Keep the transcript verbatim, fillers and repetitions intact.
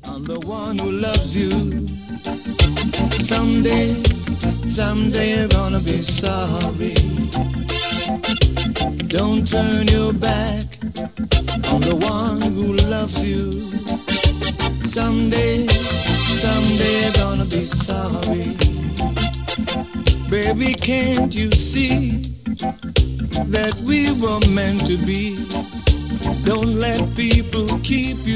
on the one who loves you. Someday, someday you're gonna be sorry. Don't turn your back on the one who loves you. Someday, someday you're gonna be sorry. Baby, can't you see that we were meant to be? Don't let people keep you